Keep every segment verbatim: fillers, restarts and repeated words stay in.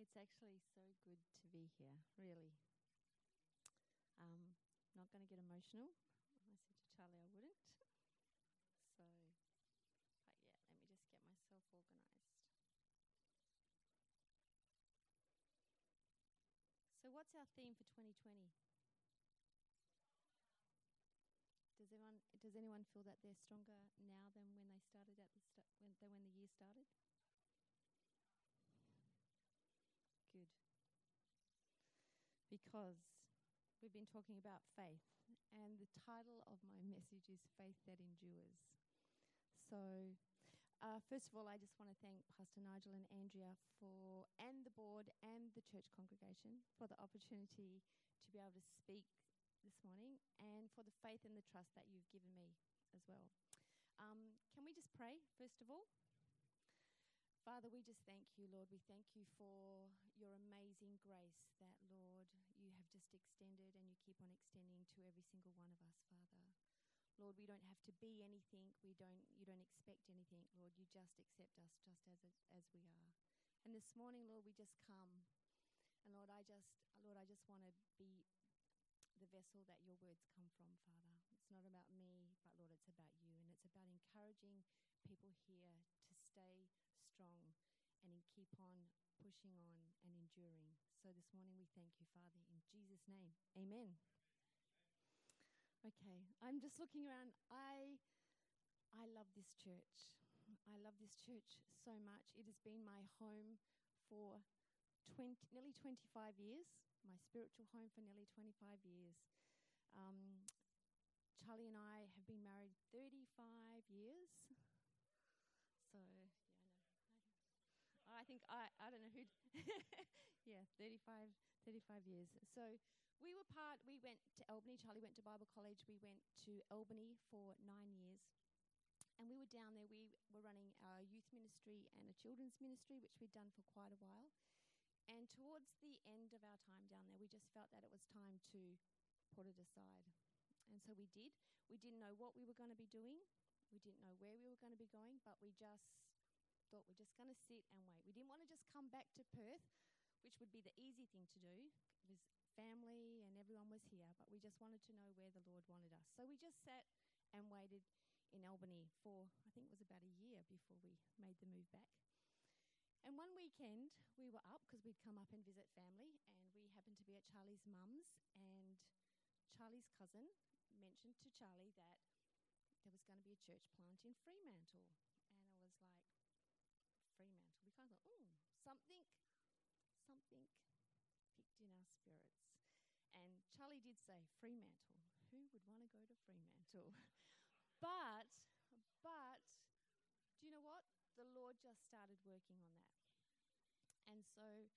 It's actually so good to be here, really. Um, not going to get emotional. I said to Charlie I wouldn't. So, but yeah, let me just get myself organised. So what's our theme for twenty twenty? Does anyone does anyone feel that they're stronger now than when they started at the sta- when than when the year started? Good. Because we've been talking about faith, and the title of my message is Faith That Endures. So, uh, first of all, I just want to thank Pastor Nigel and Andrea for, and the board and the church congregation for the opportunity to be able to speak this morning, and for the faith and the trust that you've given me as well. Um, can we just pray, first of all? Father, we just thank you, Lord. We thank you for your amazing grace that, Lord, you have just extended and you keep on extending to every single one of us, Father. Lord, we don't have to be anything. We don't. You don't expect anything, Lord. You just accept us just as as we are. And this morning, Lord, we just come. And Lord, I just, Lord, I just want to be the vessel that your words come from, Father. It's not about me, but Lord, it's about you. And it's about encouraging people here to stay strong and in keep on pushing on and enduring. So this morning we thank you, Father, in Jesus' name. Amen. Okay, I'm just looking around. I I love this church. I love this church so much. It has been my home for twenty, nearly twenty-five years, my spiritual home for nearly twenty-five years. Um, Charlie and I have been married thirty-five years. So, yeah, I know. I think, I, I don't know who, yeah, thirty-five, thirty-five years. So we were part, we went to Albany, Charlie went to Bible college, we went to Albany for nine years. And we were down there, we were running our youth ministry and a children's ministry, which we'd done for quite a while. And towards the end of our time down there, we just felt that it was time to put it aside. And so we did. We didn't know what we were going to be doing. We didn't know where we were going to be going, but we just thought we're just going to sit and wait. We didn't want to just come back to Perth, which would be the easy thing to do, because family and everyone was here, but we just wanted to know where the Lord wanted us. So we just sat and waited in Albany for, I think it was about a year before we made the move back. And one weekend we were up because we'd come up and visit family, and we happened to be at Charlie's mum's, and Charlie's cousin mentioned to Charlie that there was going to be a church plant in Fremantle. And I was like, Fremantle. We kind of thought, oh, something, something picked in our spirits. And Charlie did say, Fremantle. Who would want to go to Fremantle? but, but, do you know what? The Lord just started working on that. And so,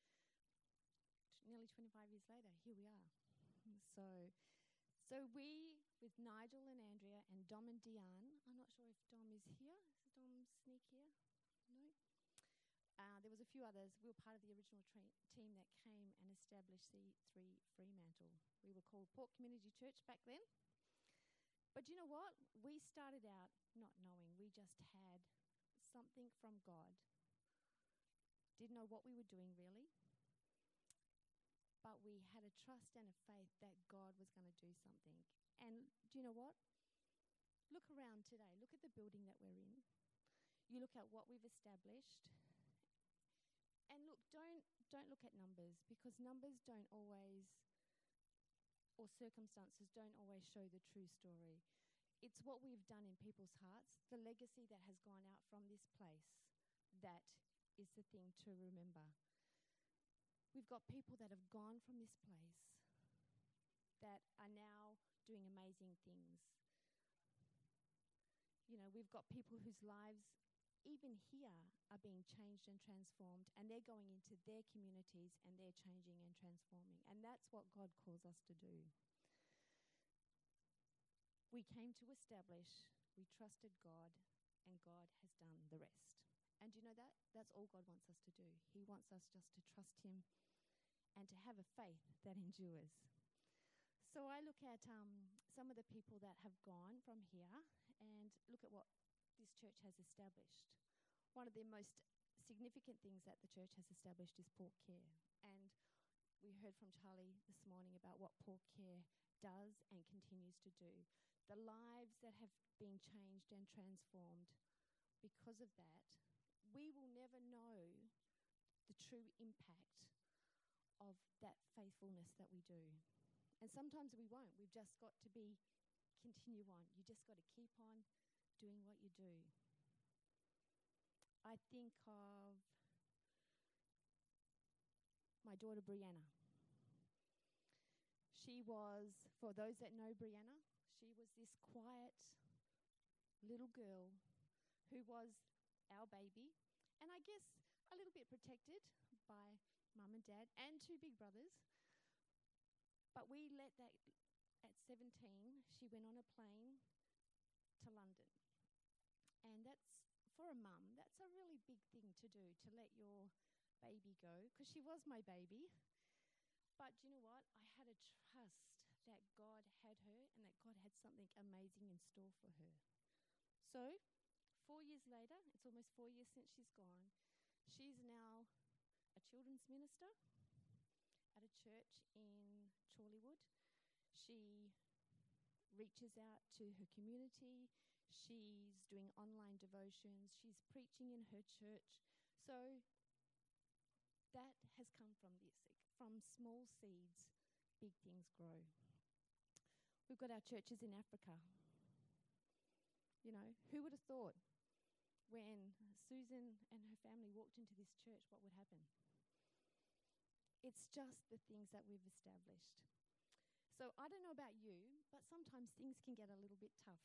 t- nearly twenty-five years later, here we are. So, so we, with Nigel and Andrea and Dom and Diane, I'm not sure if Dom is here. Is Dom Sneak here? No? Uh, there was a few others. We were part of the original tra- team that came and established the three Fremantle. We were called Port Community Church back then. But you know what? We started out not knowing. We just had something from God. Didn't know what we were doing really. But we had a trust and a faith that God was going to do something. And do you know what? Look around today. Look at the building that we're in. You look at what we've established. And look, don't don't look at numbers, because numbers don't always, or circumstances don't always show the true story. It's what we've done in people's hearts, the legacy that has gone out from this place, that is the thing to remember. We've got people that have gone from this place that are now doing amazing things. You know, we've got people whose lives, even here, are being changed and transformed, and they're going into their communities and they're changing and transforming. And that's what God calls us to do. We came to establish, we trusted God, and God has done the rest. And do you know that? That's all God wants us to do. He wants us just to trust him and to have a faith that endures. So I look at um, some of the people that have gone from here and look at what this church has established. One of the most significant things that the church has established is Port Care. And we heard from Charlie this morning about what Port Care does and continues to do. The lives that have been changed and transformed because of that, we will never know the true impact of that faithfulness that we do. And sometimes we won't. We've just got to be, continue on. You just got to keep on doing what you do. I think of my daughter Brianna. She was, for those that know Brianna, she was this quiet little girl who was our baby, and I guess a little bit protected by mum and dad and two big brothers. But we let that, at seventeen, she went on a plane to London. And that's, for a mum, that's a really big thing to do, to let your baby go, because she was my baby. But you know what? I had a trust that God had her and that God had something amazing in store for her. So, four years later, it's almost four years since she's gone, she's now a children's minister at a church in Chorleywood. She reaches out to her community. She's doing online devotions. She's preaching in her church. So that has come from this. From small seeds, big things grow. We've got our churches in Africa. You know, who would have thought when Susan and her family walked into this church, what would happen? It's just the things that we've established. So I don't know about you, but sometimes things can get a little bit tough.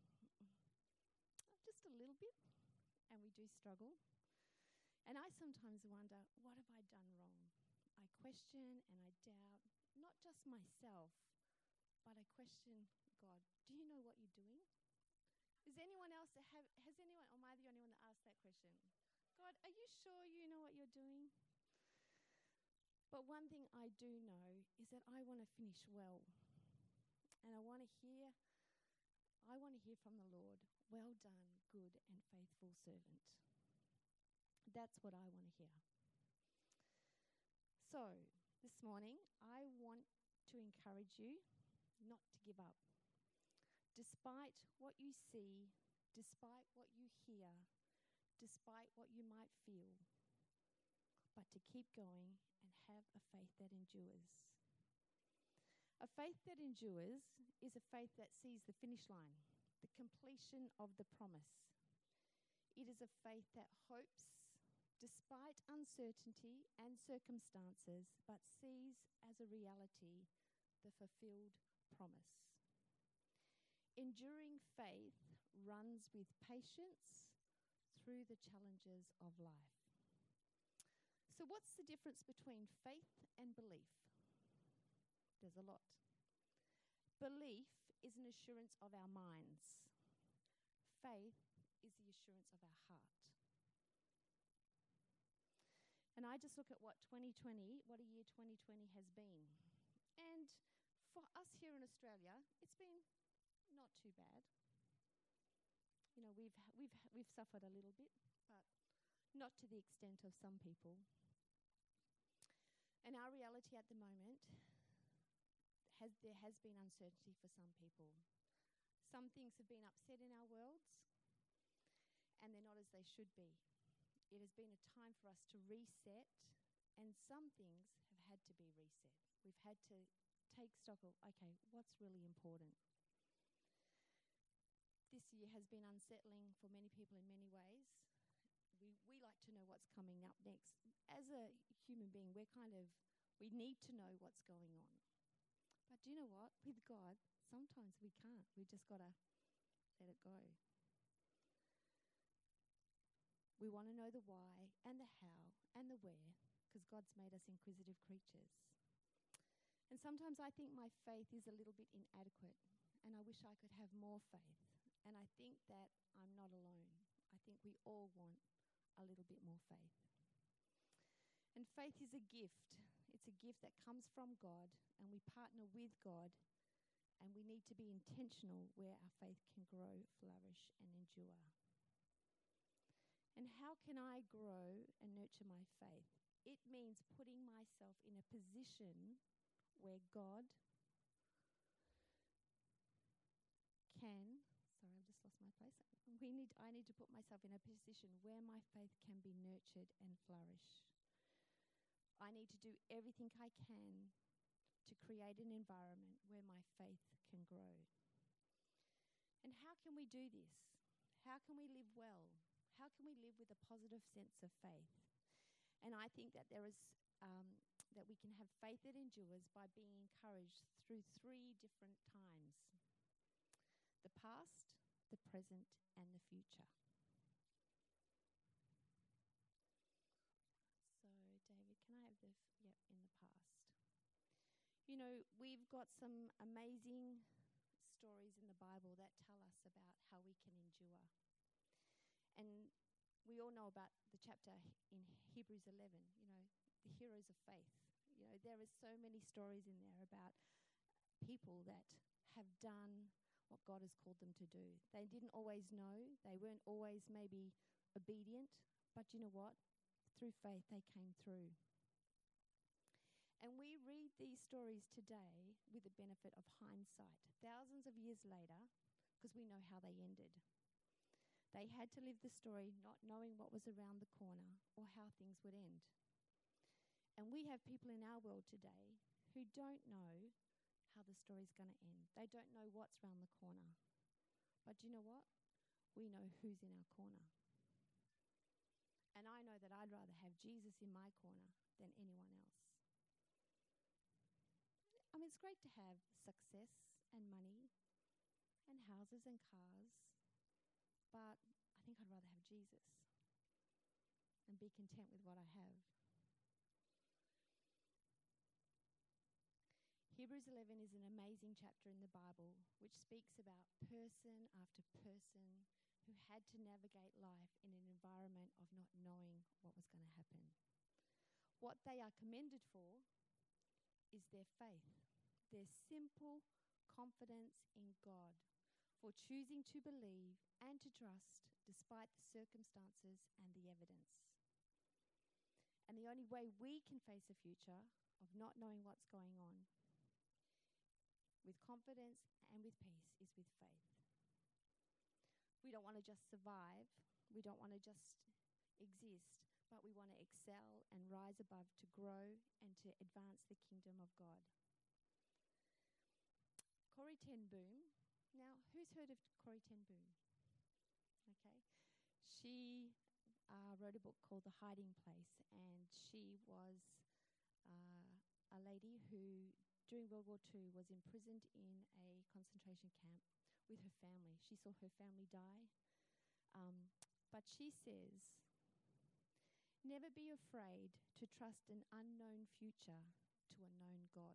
Just a little bit, and we do struggle. And I sometimes wonder, what have I done wrong? I question and I doubt, not just myself, but I question God. Do you know what you're doing? Is anyone else that have, has anyone, or am I the only one that asked that question? God, are you sure you know what you're doing? But one thing I do know is that I want to finish well. And I want to hear, I want to hear from the Lord, well done, good and faithful servant. That's what I want to hear. So, this morning, I want to encourage you not to give up. Despite what you see, despite what you hear, despite what you might feel, but to keep going and have a faith that endures. A faith that endures is a faith that sees the finish line, the completion of the promise. It is a faith that hopes despite uncertainty and circumstances, but sees as a reality the fulfilled promise. Enduring faith runs with patience through the challenges of life. So what's the difference between faith and belief? There's a lot. Belief is an assurance of our minds. Faith is the assurance of our heart. And I just look at what twenty twenty, what a year twenty twenty has been. And for us here in Australia, it's been not too bad. You know, we've we've we've suffered a little bit, but not to the extent of some people. And our reality at the moment, has there has been uncertainty for some people. Some things have been upset in our worlds, and they're not as they should be. It has been a time for us to reset, and some things have had to be reset. We've had to take stock of, okay, what's really important? This year has been unsettling for many people in many ways. We we like to know what's coming up next. As a human being, we're kind of, we need to know what's going on. But do you know what? With God, sometimes we can't. We just got to let it go. We want to know the why and the how and the where, because God's made us inquisitive creatures. And sometimes I think my faith is a little bit inadequate, and I wish I could have more faith. And I think that I'm not alone. I think we all want a little bit more faith. And faith is a gift. It's a gift that comes from God, and we partner with God, and we need to be intentional where our faith can grow, flourish, and endure. And how can I grow and nurture my faith? It means putting myself in a position where God can, sorry, I've just lost my place. We need, I need to put myself in a position where my faith can be nurtured and flourish. I need to do everything I can to create an environment where my faith can grow. And how can we do this? How can we live well? How can we live with a positive sense of faith? And I think that there is um, that we can have faith that endures by being encouraged through three different times: the past, the present, and the future. So, David, can I have the, f- yep, in the past. You know, we've got some amazing stories in the Bible that tell us about how we can endure. And we all know about the chapter in Hebrews eleven, you know, the heroes of faith. You know, there are so many stories in there about people that have done what God has called them to do. They didn't always know, they weren't always maybe obedient, but you know what? Through faith, they came through. And we read these stories today with the benefit of hindsight, thousands of years later, because we know how they ended. They had to live the story not knowing what was around the corner or how things would end. And we have people in our world today who don't know how the story's going to end. They don't know what's around the corner. But you know what? We know who's in our corner. And I know that I'd rather have Jesus in my corner than anyone else. I mean, it's great to have success and money and houses and cars, but I think I'd rather have Jesus and be content with what I have. Hebrews eleven is an amazing chapter in the Bible which speaks about person after person who had to navigate life in an environment of not knowing what was going to happen. What they are commended for is their faith, their simple confidence in God, for choosing to believe and to trust despite the circumstances and the evidence. And the only way we can face a future of not knowing what's going on with confidence and with peace is with faith. We don't want to just survive. We don't want to just exist, but we want to excel and rise above to grow and to advance the kingdom of God. Corrie ten Boom. Now, who's heard of Corrie ten Boom? Okay. She uh, wrote a book called The Hiding Place, and she was uh, a lady who, during World War Two, was imprisoned in a concentration camp with her family. She saw her family die. Um, but she says, never be afraid to trust an unknown future to a known God.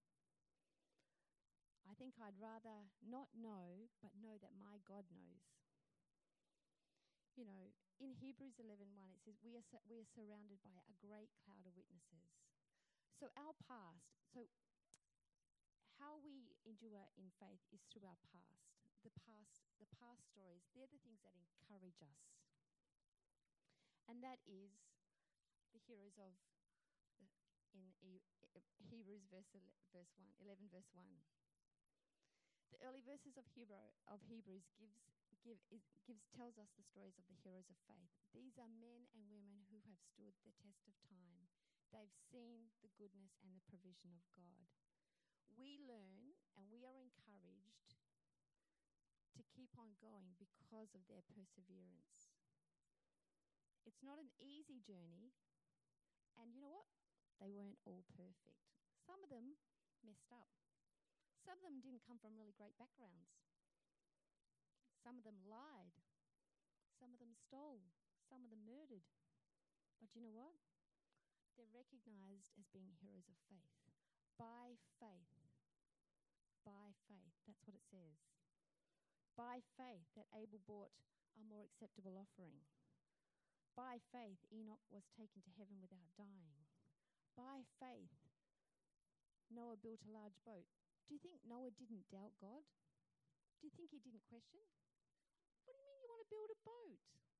I think I'd rather not know, but know that my God knows. You know, in Hebrews eleven one, it says, we are, su- we are surrounded by a great cloud of witnesses. So our past, so how we endure in faith is through our past. The past, the past stories, they're the things that encourage us. And that is the heroes of the, in e- e- Hebrews verse ele- verse one, eleven verse one. The early verses of Hebrew of Hebrews gives give is, gives tells us the stories of the heroes of faith. These are men and women who have stood the test of time. They've seen the goodness and the provision of God. We learn and we are encouraged to keep on going because of their perseverance. It's not an easy journey, and you know what? They weren't all perfect. Some of them messed up. Some of them didn't come from really great backgrounds. Some of them lied. Some of them stole. Some of them murdered. But you know what? They're recognized as being heroes of faith. By faith. By faith. That's what it says. By faith that Abel brought a more acceptable offering. By faith Enoch was taken to heaven without dying. By faith Noah built a large boat. Do you think Noah didn't doubt God? Do you think he didn't question? What do you mean you want to build a boat?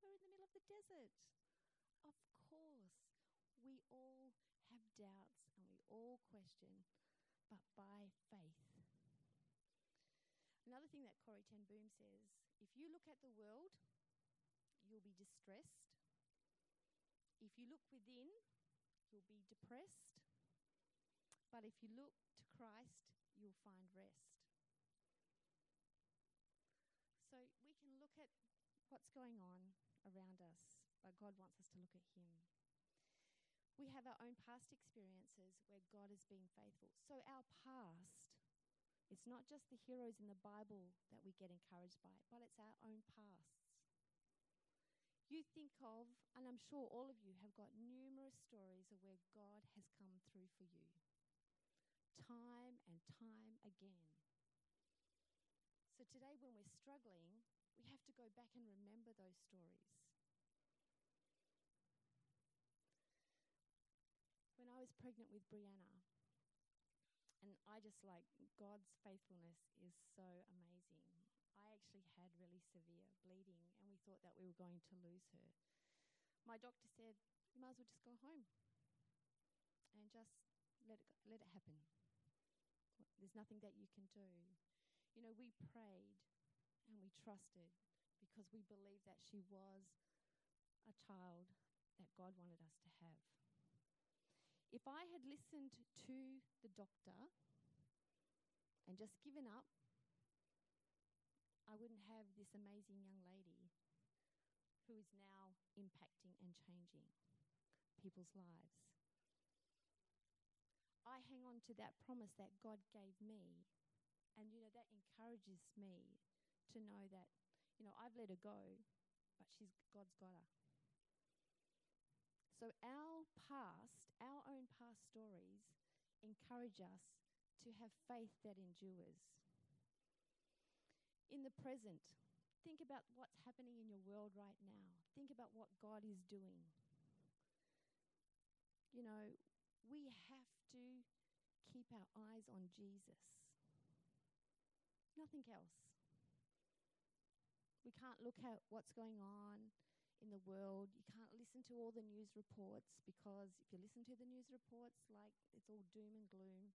We're in the middle of the desert. Of course, we all have doubts and we all question, but by faith. Another thing that Corrie ten Boom says, if you look at the world, you'll be distressed. If you look within, you'll be depressed. But if you look to Christ, you'll find rest. So we can look at what's going on around us, but God wants us to look at Him. We have our own past experiences where God has been faithful. So our past, it's not just the heroes in the Bible that we get encouraged by, but it's our own pasts. You think of, and I'm sure all of you have got numerous stories of where God has come through for you, time and time again. So today when we're struggling, we have to go back and remember those stories. When I was pregnant with Brianna, and I just like, God's faithfulness is so amazing. I actually had really severe bleeding, and we thought that we were going to lose her. My doctor said, you might as well just go home and just let it, go, let it happen. There's nothing that you can do. You know, we prayed and we trusted because we believed that she was a child that God wanted us to have. If I had listened to the doctor and just given up, I wouldn't have this amazing young lady who is now impacting and changing people's lives. I hang on to that promise that God gave me, and, you know, that encourages me to know that, you know, I've let her go, but she's God's got her. So our past, our own past stories encourage us to have faith that endures. In the present, think about what's happening in your world right now. Think about what God is doing. You know, we have to keep our eyes on Jesus. Nothing else. We can't look at what's going on in the world. You can't listen to all the news reports, because if you listen to the news reports, like, it's all doom and gloom.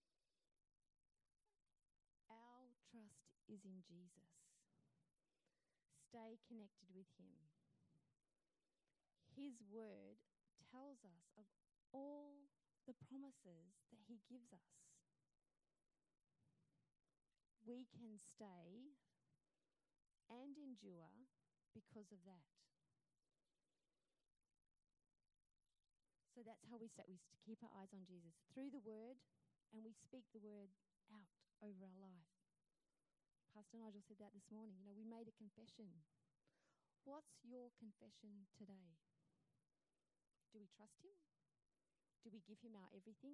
Our trust is in Jesus. Stay connected with Him. His word tells us of all the promises that He gives us. We can stay and endure because of that. So that's how we stay. We keep our eyes on Jesus through the word, and we speak the word out over our life. Pastor Nigel said that this morning. You know, we made a confession. What's your confession today? Do we trust Him? Do we give Him our everything?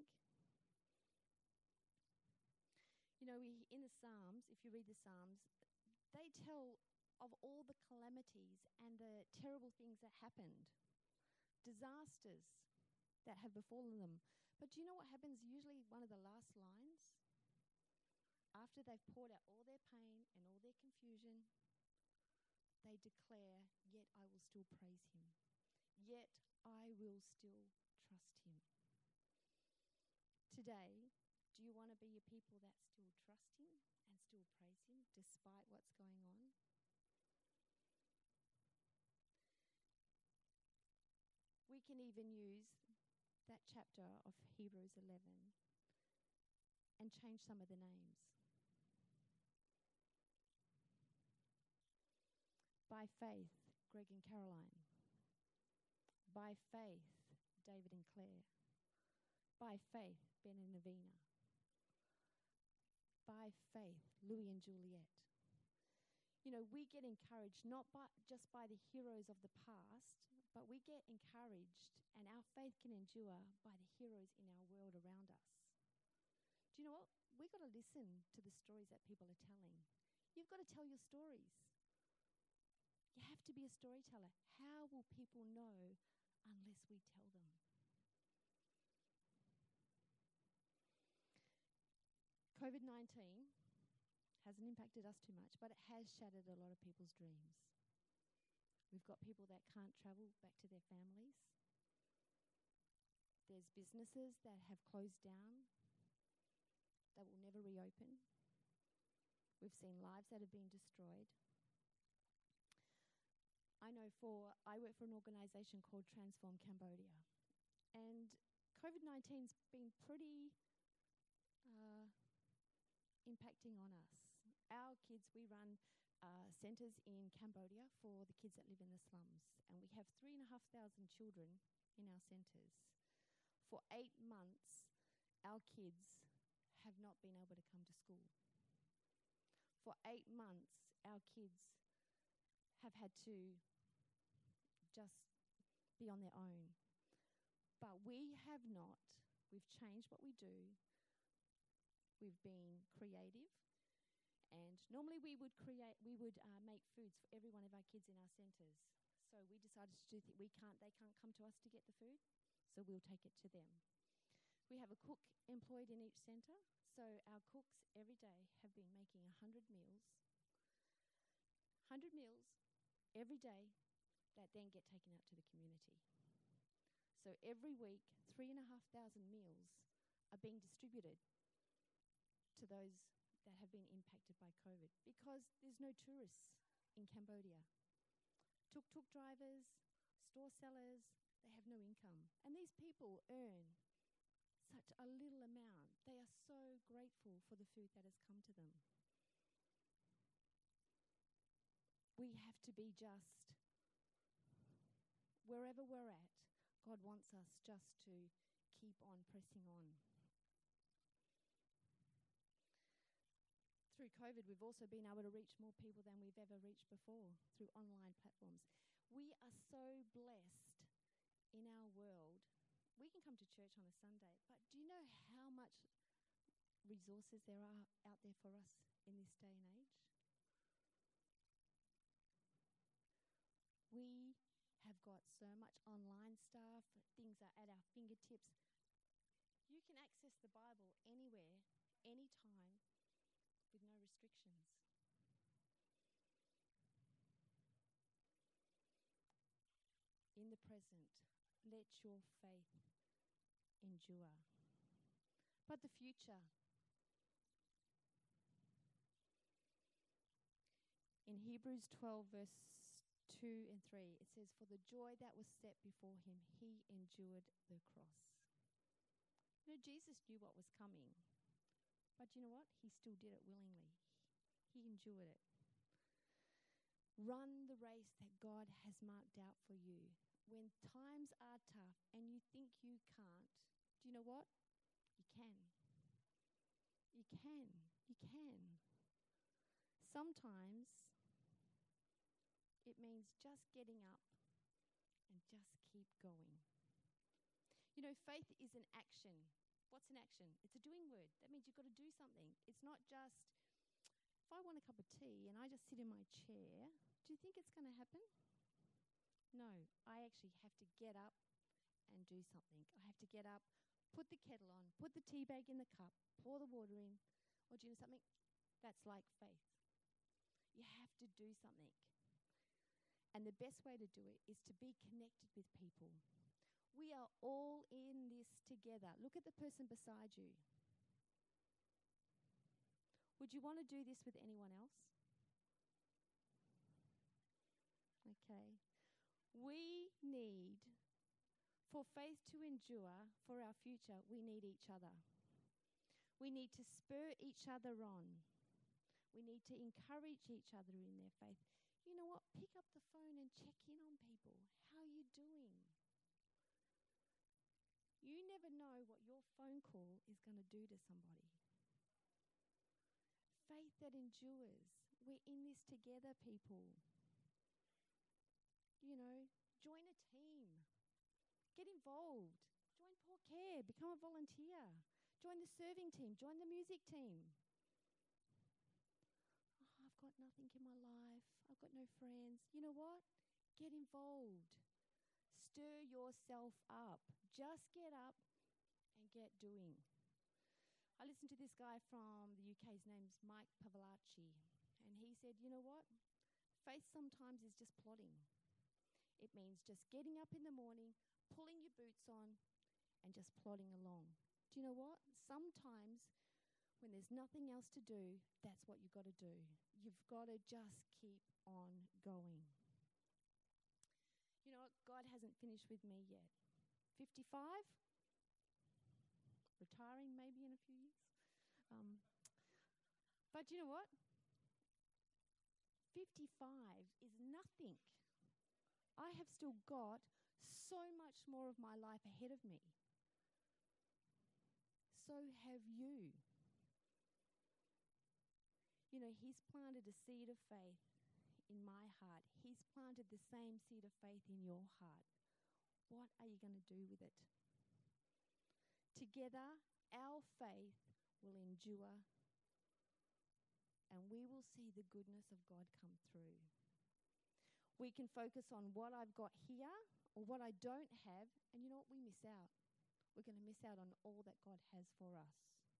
You know, we, in the Psalms, if you read the Psalms, they tell of all the calamities and the terrible things that happened, disasters that have befallen them. But do you know what happens? Usually one of the last lines, after they've poured out all their pain and all their confusion, they declare, yet I will still praise Him. Yet I will still trust Him. Today, do you want to be a people that still trust Him and still praise Him despite what's going on? We can even use that chapter of Hebrews eleven and change some of the names. By faith, Greg and Caroline. By faith, David and Claire. By faith, Ben and Navina. By faith, Louis and Juliet. You know, we get encouraged not by, just by the heroes of the past, but we get encouraged, and our faith can endure by the heroes in our world around us. Do you know what? We've got to listen to the stories that people are telling. You've got to tell your stories. You have to be a storyteller. How will people know unless we tell them? COVID nineteen hasn't impacted us too much, but it has shattered a lot of people's dreams. We've got people that can't travel back to their families. There's businesses that have closed down, that will never reopen. We've seen lives that have been destroyed. I know for, I work for an organisation called Transform Cambodia, and COVID nineteen's been pretty uh, impacting on us. Our kids, we run uh, centres in Cambodia for the kids that live in the slums, and we have three and a half thousand children in our centres. For eight months, our kids have not been able to come to school. For eight months, our kids have had to just be on their own. But we have not. We've changed what we do. We've been creative. And normally we would create, we would uh, make foods for every one of our kids in our centres. So we decided to do, th- we can't, they can't come to us to get the food, so we'll take it to them. We have a cook employed in each centre, so our cooks every day have been making one hundred meals. one hundred meals every day that then get taken out to the community. So every week, three and a half thousand meals are being distributed to those that have been impacted by COVID, because there's no tourists in Cambodia. Tuk-tuk drivers, store sellers, they have no income. And these people earn such a little amount. They are so grateful for the food that has come to them. We have to be just, wherever we're at, God wants us just to keep on pressing on. Through COVID, we've also been able to reach more people than we've ever reached before through online platforms. We are so blessed in our world. We can come to church on a Sunday, but do you know how much resources there are out there for us in this day and age? We have got so much online stuff, things are at our fingertips. You can access the Bible anywhere, anytime, with no restrictions. In the present, let your faith endure. But the future. In Hebrews twelve, verse two and three, it says, "For the joy that was set before him, he endured the cross." You know, Jesus knew what was coming. But you know what? He still did it willingly. He endured it. Run the race that God has marked out for you. When times are tough and you think you can't, do you know what? You can. You can. You can. Sometimes it means just getting up and just keep going. You know, faith is an action. What's an action? It's a doing word. That means you've got to do something. It's not just, if I want a cup of tea and I just sit in my chair, do you think it's going to happen? No, I actually have to get up and do something. I have to get up, put the kettle on, put the tea bag in the cup, pour the water in, or do you know something? That's like faith. You have to do something. And the best way to do it is to be connected with people. We are all in this together. Look at the person beside you. Would you want to do this with anyone else? Okay. We need, for faith to endure, for our future, we need each other. We need to spur each other on. We need to encourage each other in their faith. You know what? Pick up the phone and check in on people. How are you doing? You never know what your phone call is going to do to somebody. Faith that endures. We're in this together, people. You know, join a team. Get involved. Join Paul Care. Become a volunteer. Join the serving team. Join the music team. Oh, I've got nothing in my life. I've got no friends. You know what? Get involved. Stir yourself up. Just get up and get doing. I listened to this guy from the U K. His name's Mike Pavlacci. And he said, you know what? Faith sometimes is just plodding. It means just getting up in the morning, pulling your boots on, and just plodding along. Do you know what? Sometimes when there's nothing else to do, that's what you've got to do. You've got to just keep on going. You know what? God hasn't finished with me yet. fifty-five? Retiring maybe in a few years. Um, but you know what? fifty-five is nothing. I have still got so much more of my life ahead of me. So have you. You know, He's planted a seed of faith in my heart. He's planted the same seed of faith in your heart. What are you going to do with it? Together, our faith will endure, and we will see the goodness of God come through. We can focus on what I've got here or what I don't have, and you know what? We miss out. We're going to miss out on all that God has for us.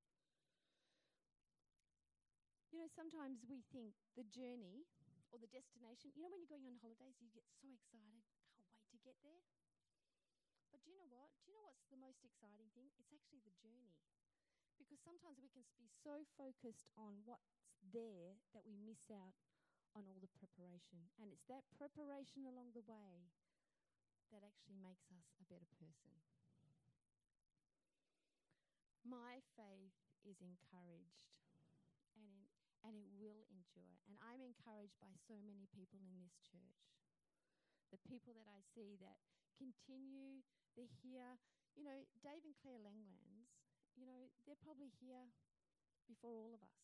You know, sometimes we think the journey or the destination, you know, when you're going on holidays, you get so excited, can't wait to get there. But do you know what? Do you know what's the most exciting thing? It's actually the journey. Because sometimes we can be so focused on what's there that we miss out on all the preparation. And it's that preparation along the way that actually makes us a better person. My faith is encouraged, and in, and it will endure. And I'm encouraged by so many people in this church. The people that I see that continue, they're here. You know, Dave and Claire Langlands, you know, they're probably here before all of us.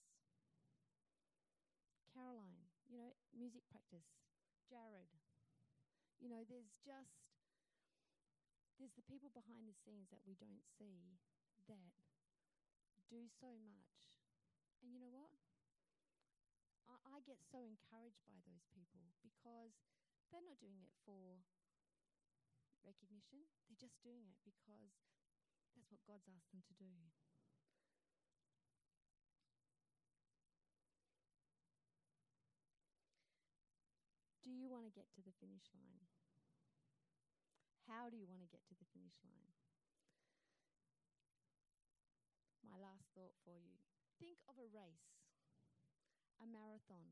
Caroline, you know, music practice. Jared. You know, there's just, there's the people behind the scenes that we don't see that do so much. And you know what? I, I get so encouraged by those people because they're not doing it for recognition. They're just doing it because that's what God's asked them to do. Do you want to get to the finish line? How do you want to get to the finish line? My last thought for you. Think of a race, a marathon.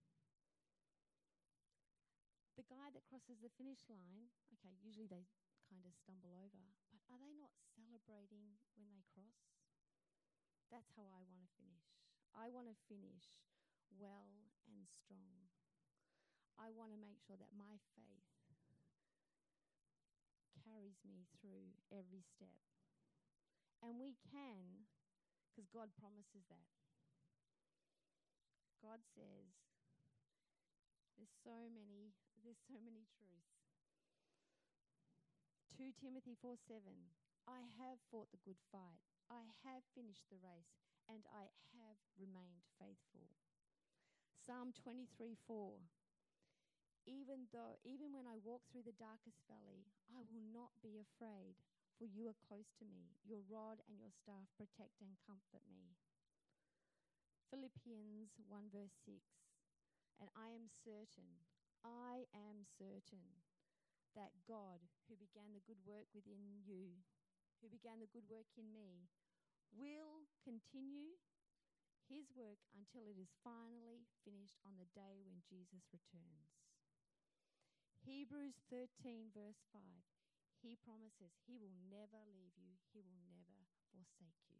The guy that crosses the finish line, okay, usually they kind of stumble over, but are they not celebrating when they cross? That's how I want to finish. I want to finish well and strong. I want to make sure that my faith carries me through every step. And we can, because God promises that. God says, there's so many, there's so many truths. Second Timothy four seven, I have fought the good fight. I have finished the race, and I have remained faithful. Psalm twenty-three four, even though, even when I walk through the darkest valley, I will not be afraid, for you are close to me. Your rod and your staff protect and comfort me. Philippians one verse six, and I am certain, I am certain that God, who began the good work within you, who began the good work in me, will continue His work until it is finally finished on the day when Jesus returns. Hebrews thirteen verse five, He promises He will never leave you, He will never forsake you.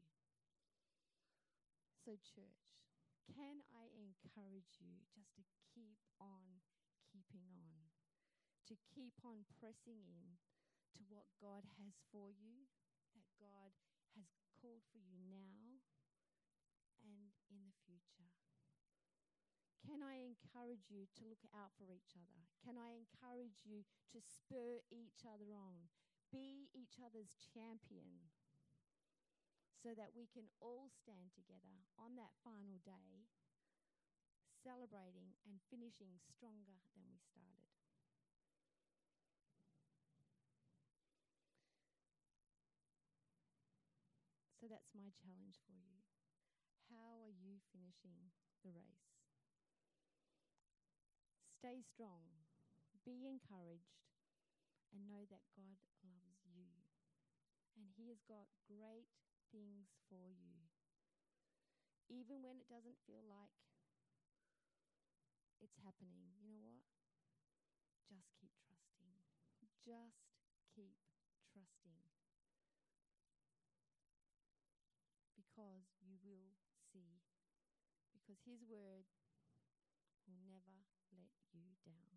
So church, can I encourage you just to keep on keeping on, to keep on pressing in to what God has for you, that God has called for you now and in the future? Can I encourage you to look out for each other? Can I encourage you to spur each other on? Be each other's champion so that we can all stand together on that final day, celebrating and finishing stronger than we started. So that's my challenge for you. How are you finishing the race? Stay strong. Be encouraged. and know that God loves you. And He has got great things for you. Even when it doesn't feel like it's happening, you know what? Just keep trusting. Just keep trusting. Because you will see. Because His word will never let you down.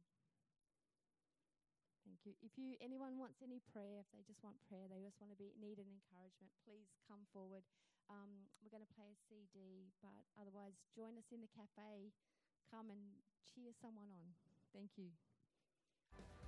Thank you. If you anyone wants any prayer, if they just want prayer, they just want to be need an encouragement, please come forward. Um, we're going to play a C D, but otherwise join us in the cafe. Come and cheer someone on. Thank you.